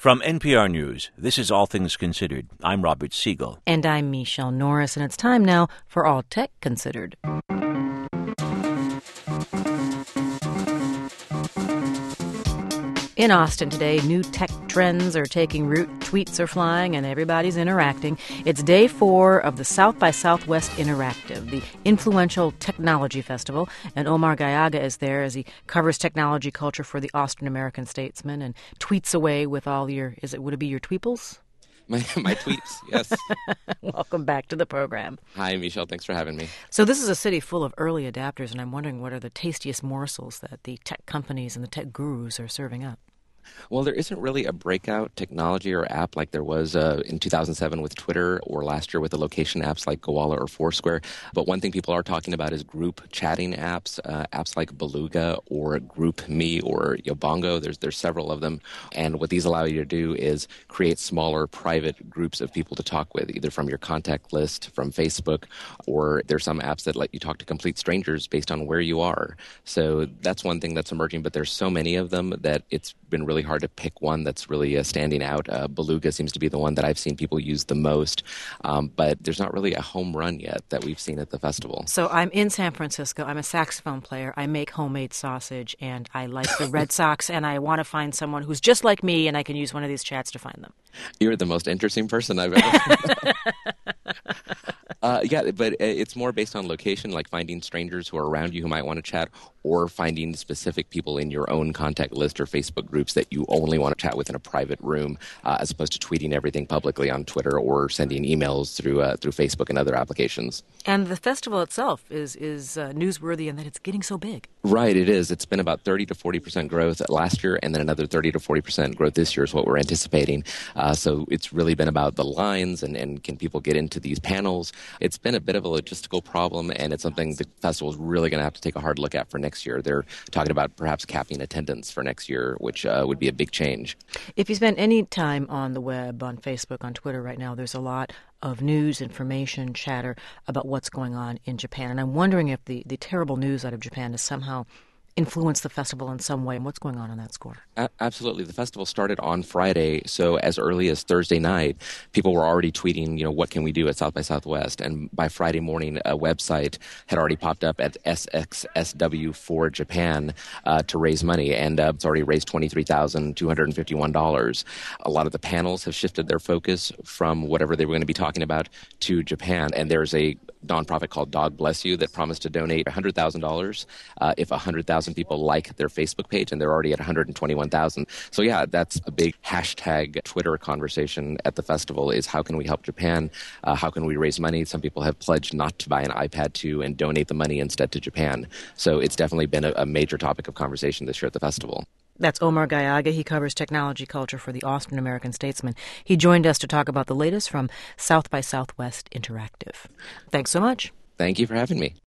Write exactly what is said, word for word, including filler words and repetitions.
From N P R News, this is All Things Considered. I'm Robert Siegel. And I'm Michelle Norris, and it's time now for All Tech Considered. In Austin today, new tech trends are taking root, tweets are flying, and everybody's interacting. It's day four of the South by Southwest Interactive, the influential technology festival, and Omar Gallaga is there as he covers technology culture for the Austin American Statesman and tweets away with all your, is it, would it be your tweeples? My, my tweets, yes. Welcome back to the program. Hi, Michelle. Thanks for having me. So this is a city full of early adapters, and I'm wondering what are the tastiest morsels that the tech companies and the tech gurus are serving up? Well, there isn't really a breakout technology or app like there was uh, in two thousand seven with Twitter or last year with the location apps like Gowalla or Foursquare. But one thing people are talking about is group chatting apps, uh, apps like Beluga or GroupMe or Yobongo. There's there's several of them. And what these allow you to do is create smaller private groups of people to talk with, either from your contact list, from Facebook, or there's some apps that let you talk to complete strangers based on where you are. So that's one thing that's emerging, but there's so many of them that it's been really hard to pick one that's really uh, standing out. Uh, Beluga seems to be the one that I've seen people use the most, um, but there's not really a home run yet that we've seen at the festival. So I'm in San Francisco. I'm a saxophone player. I make homemade sausage, and I like the Red Sox, and I want to find someone who's just like me, and I can use one of these chats to find them. You're the most interesting person I've ever Uh, yeah, but it's more based on location, like finding strangers who are around you who might want to chat, or finding specific people in your own contact list or Facebook groups that you only want to chat with in a private room, uh, as opposed to tweeting everything publicly on Twitter or sending emails through uh, through Facebook and other applications. And the festival itself is is uh, newsworthy in that it's getting so big. Right, it is. It's been about thirty to forty percent growth last year, and then another thirty to forty percent growth this year is what we're anticipating. Uh, so it's really been about the lines and, and can people get into these panels. It's been a bit of a logistical problem, and it's something the festival is really going to have to take a hard look at for next year. They're talking about perhaps capping attendance for next year, which uh, would be a big change. If you spend any time on the web, on Facebook, on Twitter right now, there's a lot of news, information, chatter about what's going on in Japan. And I'm wondering if the, the terrible news out of Japan has somehow influenced the festival in some way, and what's going on on that score? A- absolutely. The festival started on Friday, so as early as Thursday night, people were already tweeting, you know, what can we do at South by Southwest? And by Friday morning, a website had already popped up at S X S W for Japan uh, to raise money, and uh, it's already raised twenty-three thousand two hundred fifty-one dollars. A lot of the panels have shifted their focus from whatever they were going to be talking about to Japan, and there's a nonprofit called Dog Bless You that promised to donate one hundred thousand dollars uh, if one hundred thousand people like their Facebook page, and they're already at one hundred twenty-one thousand. So yeah, that's a big hashtag Twitter conversation at the festival is how can we help Japan? Uh, how can we raise money? Some people have pledged not to buy an iPad two and donate the money instead to Japan. So it's definitely been a, a major topic of conversation this year at the festival. That's Omar Gallaga. He covers technology culture for the Austin American Statesman. He joined us to talk about the latest from South by Southwest Interactive. Thanks so much. Thank you for having me.